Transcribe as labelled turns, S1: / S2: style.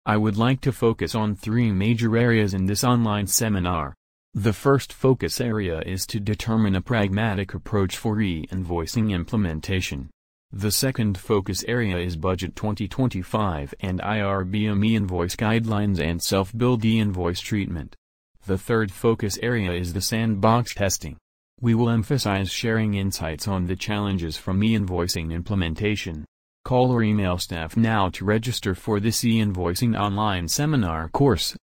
S1: I would like to focus on three major areas in this online seminar. The first focus area is to determine a pragmatic approach for e-invoicing implementation. The second focus area is Budget 2025 and IRBM e-invoice guidelines and self-billed e-invoice treatment. The third focus area is the sandbox testing. We will emphasize sharing insights on the challenges from e-invoicing implementation. Call or email staff now to register for this e-invoicing online seminar course.